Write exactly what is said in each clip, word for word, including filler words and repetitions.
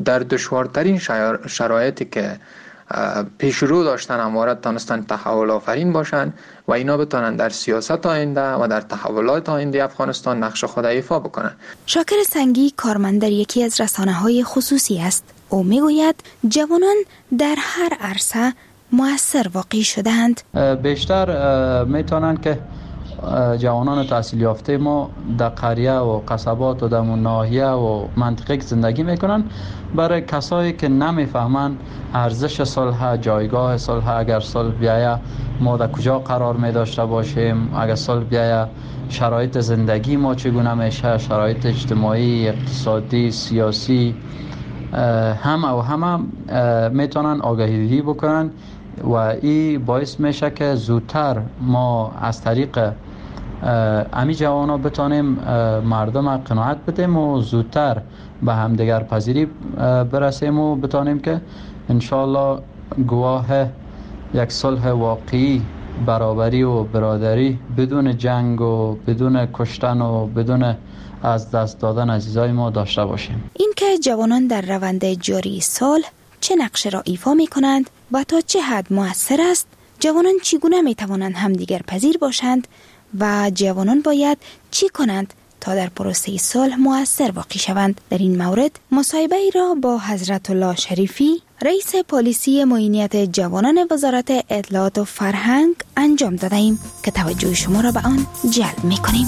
در دشوارترین شرایطی که پیش رو داشتن همواره تانستن تحول آفرین باشن و اینا بتونن در سیاست آینده و در تحولات آینده افغانستان نقش خود ایفا بکنن. شاکر سنگی کارمند در یکی از رسانه‌های خصوصی است. او میگوید جوانان در هر عرصه مؤثر واقع شدند. بیشتر میتونن که جوانان تحصیل یافته ما در قریه و قصبات و در ناحیه و منطقه که زندگی میکنن برای کسایی که نمیفهمن ارزش صلح، جایگاه صلح، اگر صلح بیاید ما در کجا قرار می داشته باشیم، اگر صلح بیاید شرایط زندگی ما چگونه میشه، شرایط اجتماعی، اقتصادی، سیاسی، همه و همه میتونن آگاهی بکنن و این باعث میشه که زودتر ما از طریق امی جوانا بتانیم مردم قناعت بدیم و زودتر به همدیگر پذیری برسیم و بتانیم که انشالله گواه یک صلح واقعی، برابری و برادری بدون جنگ و بدون کشتن و بدون از دست دادن عزیزای ما داشته باشیم. این که جوانان در روند جاری صلح چه نقش را ایفا می کنند و تا چه حد مؤثر است، جوانان چگونه می توانند همدیگر پذیر باشند و جوانان باید چی کنند تا در پروسه صلح مؤثر واقع شوند. در این مورد مصاحبه ای را با حضرت الله شریفی، رئیس پلیسی معینیت جوانان وزارت اطلاعات و فرهنگ انجام داده ایم که توجه شما را به آن جلب می کنیم.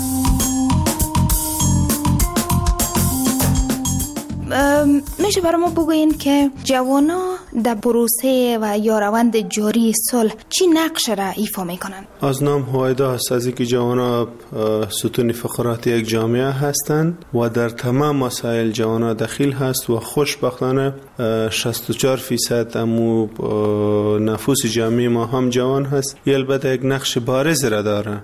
میشه برای ما بگوین که جوانا در پروسه و یا روند جاری صلح چی نقش را ایفا میکنن؟ از نام هویدا هست از اینکه جوانا ستون فقرات یک جامعه هستند و در تمام مسائل جوانا دخیل هست و خوشبختانه شصت و چهار فیصد امو نفوس جامعه ما هم جوان هست. یه البته یک نقش بارز را داره،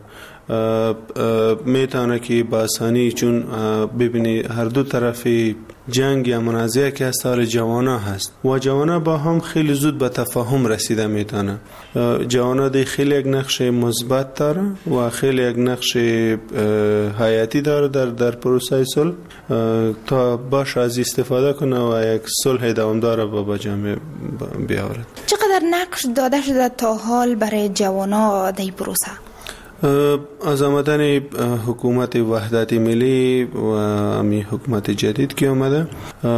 میتونه که با آسانی، چون ببینی هر دو طرفی جنگ یا منازعه که هست حال جوانا هست و جوانا با هم خیلی زود به تفاهم رسیده میتونه. جوانا دی خیلی یک نقش مثبت داره و خیلی یک نقش حیاتی داره در در پروسه صلح تا باش از استفاده کنه و یک صلح دوامدار با جامعه بیاورد. چقدر نقش داده شده تا حال برای جوانا در پروسه؟ از آمدن حکومت وحدت ملی و امی حکومت جدید که آمده،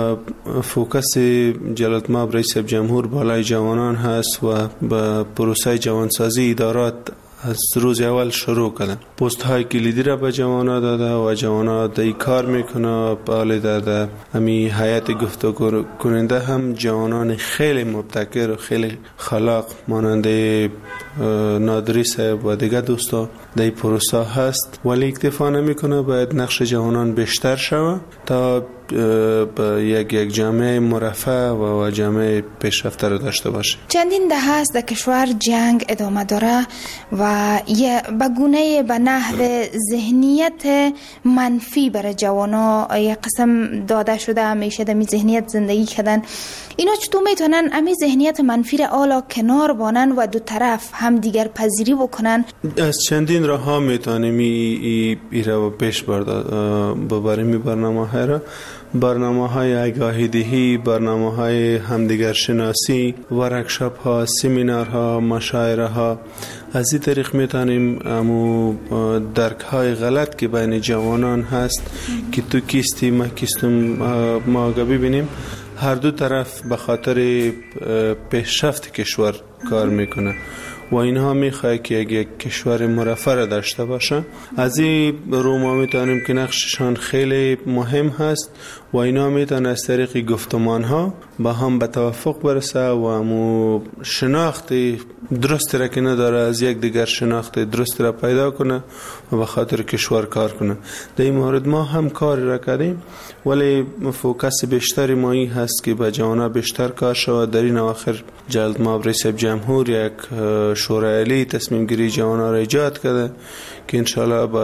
فوکس جلالتمآب رئیس جمهور بالای جوانان هست و به پروسه جوانسازی ادارات از روز اول شروع کردن. پست های کلیدی را به جوانا داده و جوانا دای کار میکنه. بالا داده امی هیئت گفتگو کننده هم جوانان خیلی مبتکر و خیلی خلاق ماننده نادری صاحب و دیگه دوستا در پروسه هست، ولی اکتفا نمیکنه. باید نقش جوانان بیشتر شود تا با یک یک جامعه مرفه و جامعه پیشرفته را داشته باشه. چندین دهه است در کشور جنگ ادامه داره و یه بگونه به نحو ذهنیت منفی برای جوانا یک قسم داده شده، همیشه در می ذهنیت زندگی کردن. اینا چطور میتونن امی ذهنیت منفی را آلا کنار بانن و دو طرف هم دیگر پذیری بکنن؟ از چندین راه ها میتونیم ای, ای, ای را پیش ببریم. می برنامه های را برنامه های آگاهی دهی، برنامه های همدیگر شناسی، ورکشاپ ها، سمینار ها، مشاعره ها. از این طریق میتونیم امو درک های غلط که بین جوانان هست که تو کیستی ما کیستم ما ببینیم هر دو طرف به خاطر پیشرفت کشور کار میکنه و اینها میخواه که یک کشور مرفه را داشته باشه. از این رو ما میتونیم که نقششان خیلی مهم هست و اینا میتونن از طریق گفتمان ها با هم به توافق برسه و همو شناخت درست را که نداره از یک دیگر شناخت درست را پیدا کنه و به خاطر کشور کار کنه. در این مورد ما هم کار را کردیم، ولی فوکس بیشتری ما این هست که به جوانا بیشتر کار شود. در این آخر جلالتمآب رئیس جمهور یک شورای عالی تصمیم گیری جوانا را ایجاد کرده که انشالله با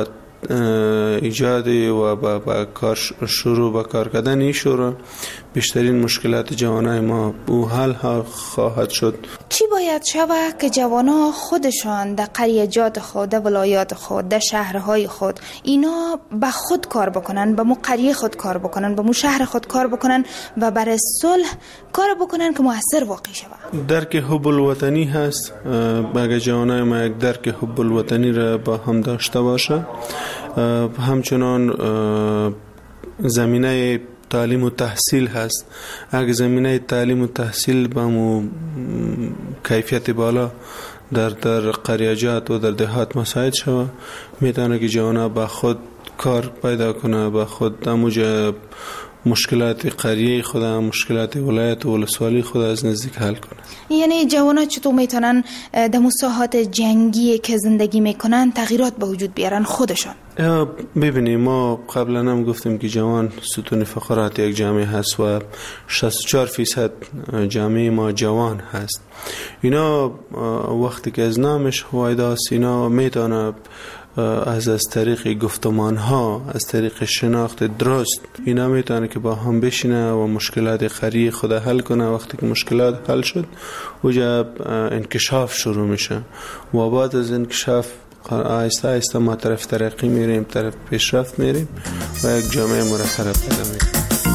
ایجاد و با, با کار شروع با کار کردن این شورا بیشترین مشکلات جوانای ما او حل خواهد شد. چی باید شود که جوانا خودشان در قریجات خود، در ولایات خود، در شهرهای خود اینا به خود کار بکنن، به مو قریه خود کار بکنن، به مو شهر خود کار بکنن و برای صلح کار بکنن که مؤثر واقع شود؟ درک حب الوطنی هست. اگر جوانای ما یک درک حب الوطنی را با هم داشته باشه، همچنان زمینه تعلیم و تحصیل هست. اگر زمینه تعلیم و تحصیل با مو کیفیت بالا در در قریجات و در دهات مساعد شود، میتونه که جوانا با خود کار پیدا کنه، با خود اموجه مشکلات قریه خود، مشکلات ولایت و ولسوالی خود از نزدیک حل کنه. یعنی جوانا چطور میتونن در مساحات جنگی که زندگی میکنن تغییرات به وجود بیارن خودشان؟ ببینید، ما قبلا هم گفتیم که جوان ستون فقرات یک جامعه هست و شصت و چهار فیصد جامعه ما جوان هست. اینا وقتی که از نامش هویداست، اینا میتونه از از طریق گفتمان ها، از طریق شناخت درست، اینا میتونه که با هم بشینه و مشکلات قریه خود حل کنه. وقتی که مشکلات حل شد اوجا انکشاف شروع میشه و بعد از انکشاف آهسته آهسته ما طرف ترقی میریم، طرف پیشرفت میریم و یک جامعه مرفه پیدا میکنیم.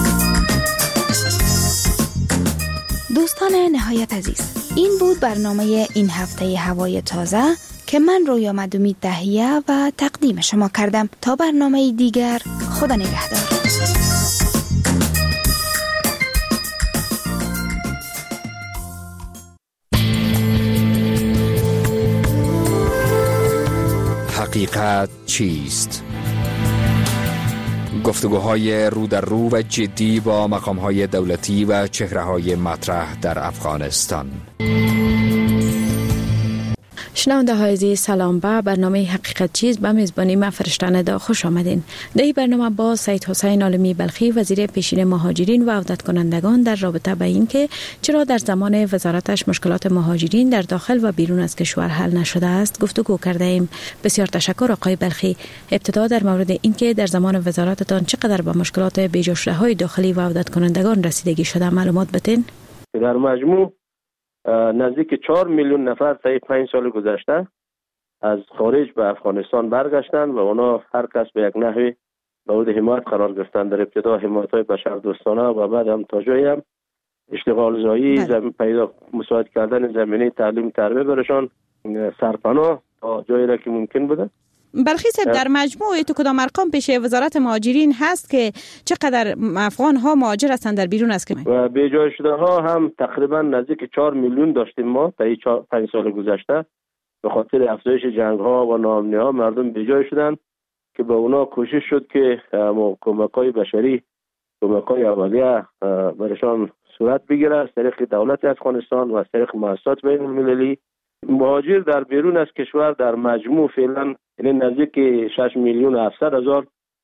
دوستان نهایت عزیز، این بود برنامه این هفته هوای تازه که من رویا مدومی تهیه و تقدیم شما کردم. تا برنامه دیگر، خدا نگهدار. حقیقت چیست؟ گفتگوهای رو در رو و جدی با مقام‌های دولتی و چهره‌های مطرح در افغانستان. شنونده های عزیز، سلام. به برنامه حقیقت چیز به میزبانی من فرشته ندا خوش آمدین. در این برنامه با سید حسین عالمی بلخی، وزیر پیشین مهاجرین و عودت کنندگان، در رابطه به این که چرا در زمان وزارتش مشکلات مهاجرین در داخل و بیرون از کشور حل نشده است گفتگو کرده ایم. بسیار تشکر آقای بلخی. ابتدا در مورد این که در زمان وزارتتان چقدر به مشکلات بیجا شده های داخلی و عودت کنندگان رسیدگی شده معلومات بدین. در مجموع نزدیک چهار میلیون نفر طی پنج سال گذشته از خارج به افغانستان برگشتند و اونا هر کس به یک نحوی مورد حمایت قرار گرفتند. در ابتدا حمایت‌های بشردوستانه و بعد هم تا جایی هم اشتغال زایی، زمین پیدا مساعد کردن زمینه تعلیم تربیت برشان، سرپناه تا جایی را که ممکن بوده. بلخی صاحب، در مجموع تو کدام ارقام پیش وزارت مهاجرین هست که چقدر افغان ها مهاجر هستند در بیرون از کشور؟ و به جای شده ها هم تقریبا نزدیک چهار میلیون داشتیم ما تا این پنج سال گذشته. به خاطر افزایش جنگ ها و ناامنی ها مردم به جای شدن که به اونا کوشش شد که کمک های بشری، کمک های اولیه برشان صورت بگیره از طریق دولت افغانستان و از طریق مؤسسات بین المللی. مهاجر در بیرون از کشور در مجموع فعلا یعنی نزدیک شش میلیون و هفتصد هزار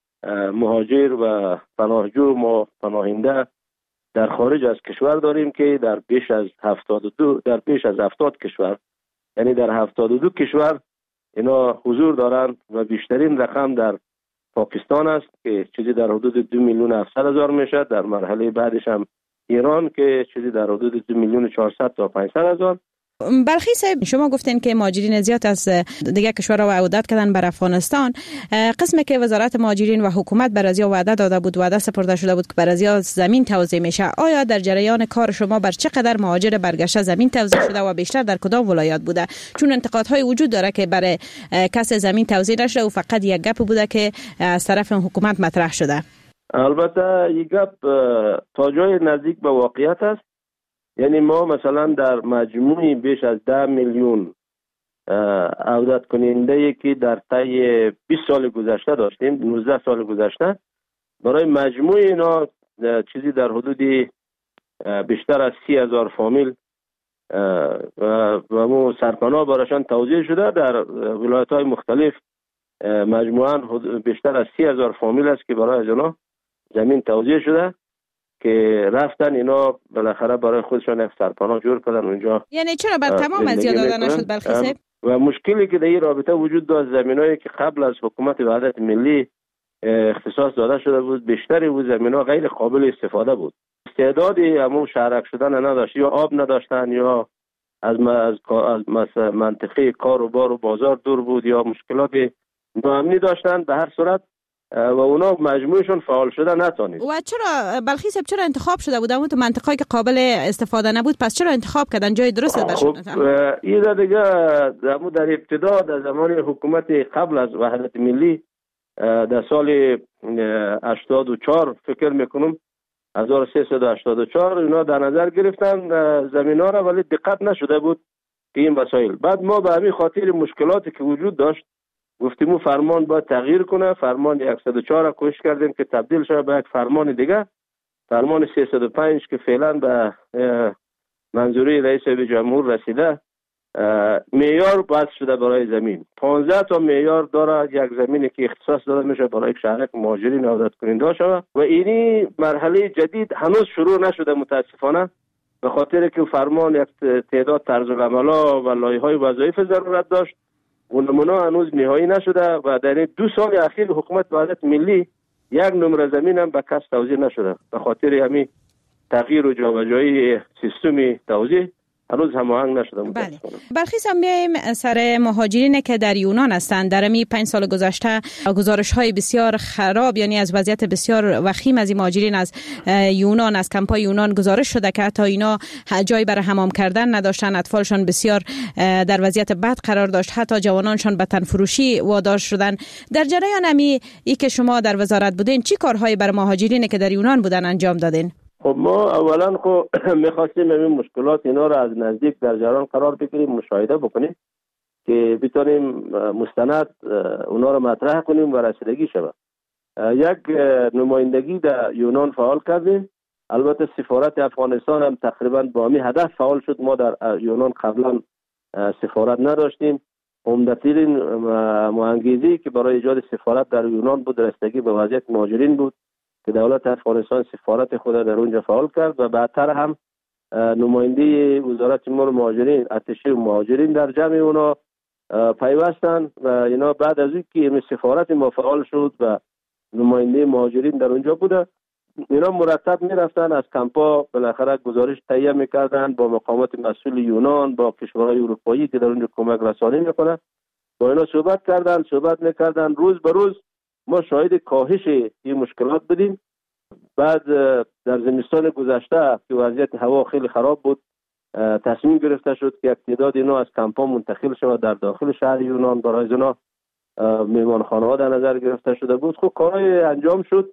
مهاجر و پناهجو ما پناهنده در خارج از کشور داریم که در بیش از هفتاد و دو در بیش از هفتاد کشور، یعنی در هفتاد و دو کشور اینا حضور دارند و بیشترین رقم در پاکستان است که چیزی در حدود دو میلیون و هفتصد هزار میشه. در مرحله بعدش هم ایران که چیزی در حدود دو میلیون و چهارصد تا پانصد هزار. بلخی صاحب، شما گفتین که مهاجرین زیاد از دیگه کشورها عودت کردن بر افغانستان. قسمی که وزارت مهاجرین و حکومت بر ازیا وعده داده بود، وعده سپرده شده بود که بر ازیا زمین توزیع میشه، آیا در جریان کار شما بر چقدر مهاجر برگشته زمین توزیع شده و بیشتر در کدام ولایات بوده؟ چون انتقادهای وجود داره که برای کس زمین توزیع نشده و فقط یک گپ بوده که از طرف حکومت مطرح شده. البته یک گپ تا جای نزدیک به واقعیت است. یعنی ما مثلا در مجموعی بیش از ده میلیون عودت کننده که در طی بیست سال گذشته داشتیم، نوزده سال گذشته، برای مجموع اینا چیزی در حدود بیشتر از سی هزار فامیل و مو سرپناه براشان توزیع شده. در ولایت های مختلف مجموعاً بیشتر از سی هزار فامیل است که برای از اینا زمین توزیع شده که رفتن اینا بالاخره برای خودشان یک سرپناه جور کردن اونجا. یعنی چرا بر تمام از یاد داده نشد بلخی صاحب؟ و مشکلی که در این رابطه وجود داشت، زمینایی که قبل از حکومت وحدت ملی اختصاص داده شده بود، بیشتری او زمینا غیر قابل استفاده بود. استعدادی همون شهرک شدن نداشت، یا آب نداشتن، یا از از منطقه کار و بار و بازار دور بود، یا مشکلات ناامنی داشتن. به هر صورت و اونا مجموعشون فعال شده نتونید. و چرا بلخی صاحب چرا انتخاب شده بود اون تو منطقه‌ای که قابل استفاده نبود؟ پس چرا انتخاب کردن جای درست برشون؟ خب این دیگه در در ابتدا در زمان حکومت قبل از وحدت ملی در سال هشتاد و چهار فکر میکنم هزار و سیصد و هشتاد و چهار اینا در نظر گرفتن زمینا را، ولی دقت نشده بود که این وسایل. بعد ما به همین خاطر مشکلاتی که وجود داشت گفتیم فرمان باید تغییر کنه. فرمان صد و چهار را کوشش کردیم که تبدیل شده به یک فرمان دیگه، فرمان سیصد و پنج که فعلا به منظوری رئیس جمهور رسیده. معیار بحث شده برای زمین، پانزده تا معیار داره یک زمینی که اختصاص داده میشه برای شهرک مهاجرین عودت کننده شوه و اینی مرحله جدید هنوز شروع نشده متاسفانه، به خاطر که فرمان یک تعداد طرز العملا و لایحه‌های وظایف ضرورت داشت و نمونه هنوز نهایی نشده و در این دو سال اخیر حکومت وحدت ملی یک نمره زمین هم به کس توزیع نشده. به خاطر همین تغییر و جابجایی سیستم توزیع هنوز هماهنگ نشده. بله. برخیز هم بیاییم سر مهاجرین که در یونان هستند. در می پنج سال گذشته گزارش های بسیار خراب، یعنی از وضعیت بسیار وخیم از این مهاجرین از یونان، از کمپای یونان گزارش شده که حتی اینا جایی برای حمام کردن نداشتن، اطفالشان بسیار در وضعیت بد قرار داشت، حتی جوانانشان به تن فروشی وادار شدن. در جریان امی ای که شما در وزارت بودین چی کارهایی برای مهاجرین که در یونان بودن انجام دادین؟ خب ما اولا خب میخواستیم این مشکلات اینا را از نزدیک در جریان قرار بگیریم، مشاهده بکنیم که بتونیم مستند اونا را مطرح کنیم و رسیدگی شود. یک نمایندگی در یونان فعال کردیم. البته سفارت افغانستان هم تقریبا با همین هدف فعال شد. ما در یونان قبلا سفارت نداشتیم. عمده‌ترین مهانگیزی که برای ایجاد سفارت در یونان بود رسیدگی به وضعیت مهاجرین بود که دولت افغانستان سفارت خود در اونجا فعال کرد و بعدتر هم نماینده وزارت امور مهاجرین، اتشه مهاجرین در جمع اونا پیوستن و اینا بعد از اینکه سفارت ما فعال شد و نماینده مهاجرین در اونجا بوده، اینا مرتب میرفتن از کمپا بالاخره گزارش تهیه میکردن با مقامات مسئول یونان، با کشورهای اروپایی که در اونجا کمک رسانی میکنه، با اینا صحبت کردن صحبت میکردن روز به روز ما شاهد کاهش این مشکلات بودیم. بعد در زمستان گذشته که وضعیت هوا خیلی خراب بود تصمیم گرفته شد که یک تعداد اینا از کمپا منتقل شود در داخل شهر یونان. برای اینا میهمانخانه ها در نظر گرفته شده بود. خب کارهای انجام شد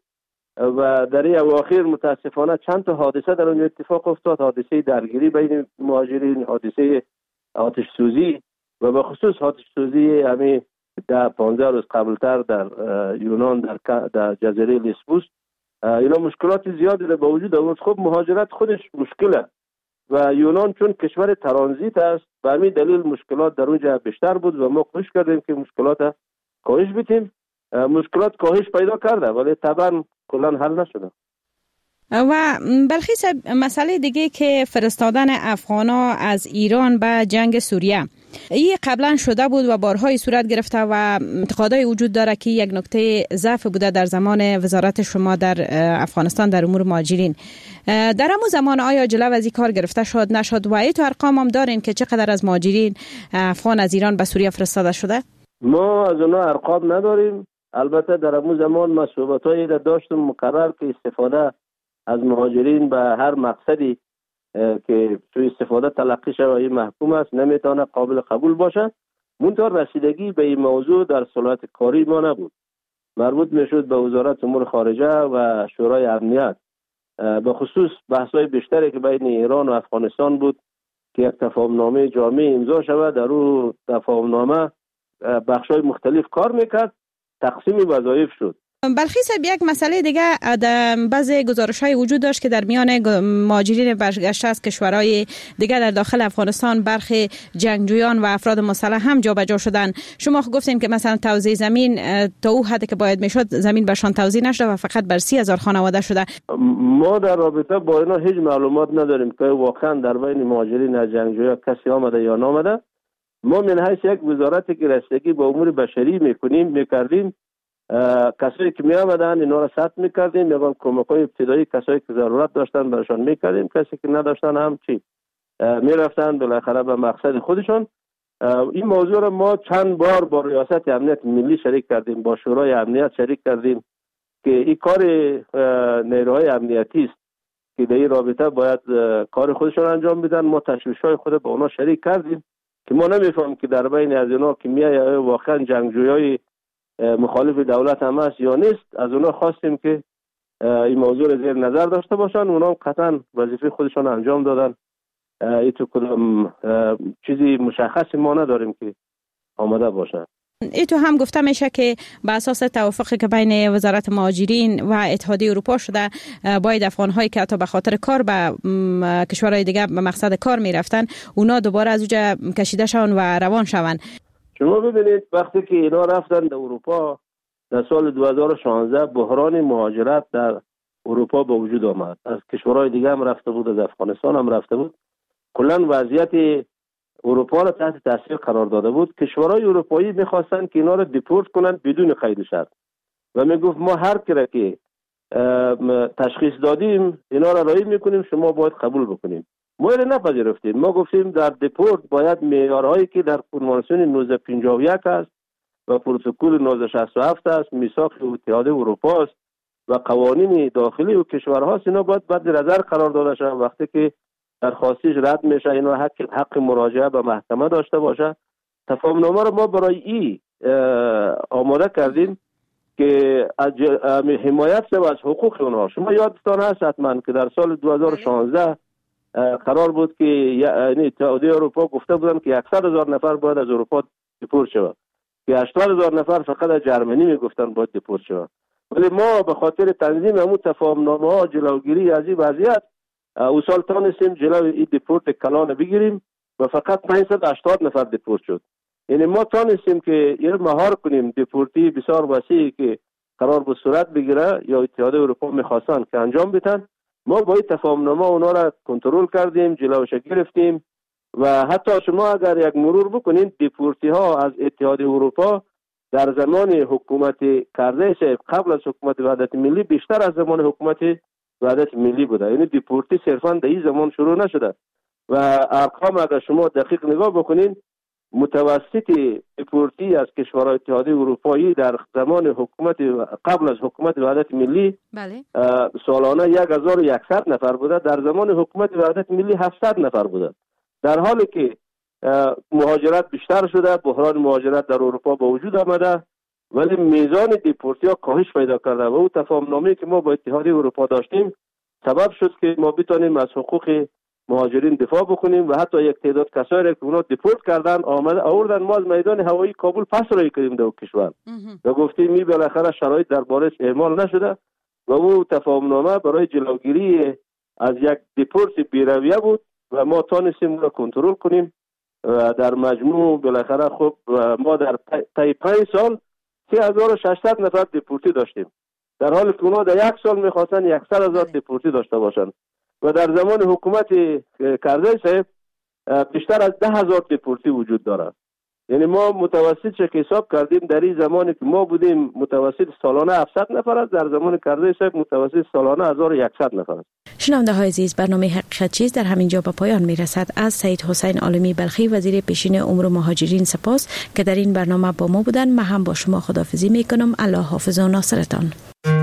و در این اواخر متاسفانه چند تا حادثه در اونجا اتفاق افتاد. حادثه درگیری بین مهاجرین، حادثه آتش سوزی و به خصوص آتش سوزی همین در پانزده روز قبلتر در یونان در در جزیره لیسبوس. اینا مشکلات زیادی رو با وجود آورد. خب مهاجرت خودش مشکله و یونان چون کشور ترانزیت است به همین دلیل مشکلات در اونجا بیشتر بود و ما کوشش کردیم که مشکلات کاهش بدیم. مشکلات کاهش پیدا کرده ولی طبعا کلا حل نشده. و بلخی صاحب مسئله دیگه که فرستادن افغانا از ایران به جنگ سوریه، این قبلا شده بود و بارهای صورت گرفته و انتقادای وجود داره که یک نکته ضعف بوده در زمان وزارت شما در افغانستان در امور مهاجرین. در همون زمان آیا جلو از این کار گرفته شد نشد و ای تو ارقام هم دارین که چقدر از مهاجرین افغان از ایران به سوریه فرستاده شده؟ ما از اونها ارقام نداریم. البته در همون زمان ما صحبتایی داشتیم مقرر که استفاده از مهاجرین به هر مقصدی که سوء استفاده تلقی شود این محکوم است، نمیتونه قابل قبول باشد. منتها رسیدگی به این موضوع در صلاحیت کاری ما نبود. مربوط میشد به وزارت امور خارجه و شورای امنیت. به خصوص بحث‌های بیشتری که بین ایران و افغانستان بود که یک تفاهمنامه جامع امضا شود. در اون تفاهمنامه بخش‌های مختلف کار میکرد، تقسیم وظایف شد. بلخی صاحب یک مسئله دیگه بعضی گزارش‌های وجود داشت که در میان مهاجرین برگشته از کشورهای دیگه در داخل افغانستان برخی جنگجویان و افراد مسلح هم جابجا شدن. شما گفتین که مثلا توزیع زمین تا او حدی که باید میشد زمین برشان توزیع نشده و فقط بر سی هزار خانواده شده. ما در رابطه با اینا هیچ معلومات نداریم که واقعا در بین مهاجرین از جنگجویا کسی آمده یا نامده. ما من حیث یک وزارتی که رسیدگی به امور بشری میکنیم میکردیم، کسایی که می آمدن اینا را ثبت میکردیم، میگم کمک‌های ابتدایی کسایی که ضرورت داشتن برشان میکردیم، کسی که نداشتن هم چی میرفتن بالاخره به مقصد خودشون. این موضوع را ما چند بار با ریاست امنیت ملی شریک کردیم، با شورای امنیت شریک کردیم که این کار نیروهای امنیتی است که در این رابطه باید کار خودشون انجام بدن. ما تشویش‌های خود با اونا شریک کردیم که ما نمیفهمیم که در بین از اینا که میای واقعا جنگجویای مخالف دولت هم هست یا نیست. از اونا خواستیم که این موضوع را زیر نظر داشته باشن، اونا هم قطعا وظیفه خودشون انجام دادن. این تو کدام چیزی مشخصی ما نداریم که آماده باشن. ای تو هم گفته میشه که به اساس توافقی که بین وزارت مهاجرین و اتحادیه اروپا شده، باید افغان‌هایی که حتی به خاطر کار به کشورهای دیگه به مقصد کار میرفتن اونا دوباره از اونجا کشیده شون و روان شون. شما ببینید وقتی که اینا رفتن در اروپا در سال دو هزار و شانزده بحران مهاجرت در اروپا به وجود آمد. از کشورهای دیگه هم رفته بود، از افغانستان هم رفته بود. کلا وضعیت اروپا را تحت تاثیر قرار داده بود. کشورهای اروپایی میخواستن که اینا را دیپورت کنند بدون قید شرط و میگفت ما هر کی که تشخیص دادیم اینا را رعایت میکنیم، شما باید قبول بکنیم. ما را نپذیرفتیم. ما گفتیم در دیپورت باید معیارهایی که در کنوانسیون نوزده پنجاه و یک است و پروتکل نوزده شصت و هفت است، میثاق اتحادیه اروپا است و قوانین داخلی و کشورهاست، اینا باید بعد نظر قرار داده شود. وقتی که درخواستش رد میشه اینا حق حق مراجعه به محکمه داشته باشه. تفاهمنامه رو ما برای ای آماده کردیم که از حمایت شه از حقوق اونها. شما یادتان هست حتما که در سال دو هزار و شانزده قرار بود که یعنی اتحادیه اروپا گفته بودن که صد هزار نفر باید از اروپا دیپورت شود، که هشتاد هزار نفر فقط از جرمنی میگفتن باید دیپورت شود. ولی ما به خاطر تنظیم همون تفاهمنامه ها، جلوگیری از این وضعیت، او سال تانستیم جلوی این دیپورت کلان بگیریم و فقط پانصد و هشتاد نفر دیپورت شد. یعنی ما تانستیم که این مهار کنیم دیپورتی بسیار وسیعی که قرار بود صورت بگیره یا اتحادیه اروپا میخواستن که انجام بدن. ما با این تفاهمنامه اونا را کنترل کردیم، جلوش گرفتیم و حتی شما اگر یک مرور بکنید دیپورتی ها از اتحادیه اروپا در زمان حکومت کرده صاحب قبل از حکومت وحدت ملی بیشتر از زمان حکومت وحدت ملی بوده. یعنی دیپورتی صرفا در این زمان شروع نشده و ارقام اگر شما دقیق نگاه بکنید متوسط دیپورتی از کشورهای اتحادیه اروپایی در زمان حکومت قبل از حکومت وحدت ملی بله. سالانه یک هزار و صد نفر بوده، در زمان حکومت وحدت ملی هفتصد نفر بوده. در حالی که مهاجرت بیشتر شده، بحران مهاجرت در اروپا به وجود آمده، ولی میزان دیپورتی ها کاهش پیدا کرده و او تفاهمنامه‌ای که ما با اتحادیه اروپا داشتیم سبب شد که ما بتونیم از حقوق مهاجرین دفاع بکنیم و حتی یک تعداد کسایی را که اونا دیپورت کردن آمده آوردن ما از میدان هوایی کابل پس رای کردیم در کشور و گفتیم می بالاخره شرایط دربارش اعمال نشده و او تفاهمنامه برای جلوگیری از یک دیپورت بی‌رویه بود و ما تانستیم را کنترل کنیم و در مجموع بالاخره خب ما در طی پنج سال سه هزار و ششصد نفر دیپورتی داشتیم، در حالی که اونا در یک سال میخواستن صد هزار دیپورتی داشته باشن و در زمان حکومت کرزی صاحب بیشتر از ده هزار دیپورتی وجود داره. یعنی ما متوسط چه حساب کردیم در این زمانی که ما بودیم متوسط سالانه هفتصد نفر است، در زمان کرزی صاحب متوسط سالانه هزار و صد نفر است. شنونده های عزیز، برنامه حقیقت چیز در همین جا به پایان می رسد. از سید حسین عالمی بلخی وزیر پیشین امور مهاجرین سپاس که در این برنامه با ما بودن. من هم با شما خداحافظی می کنم. الله حافظ و ناصرتان.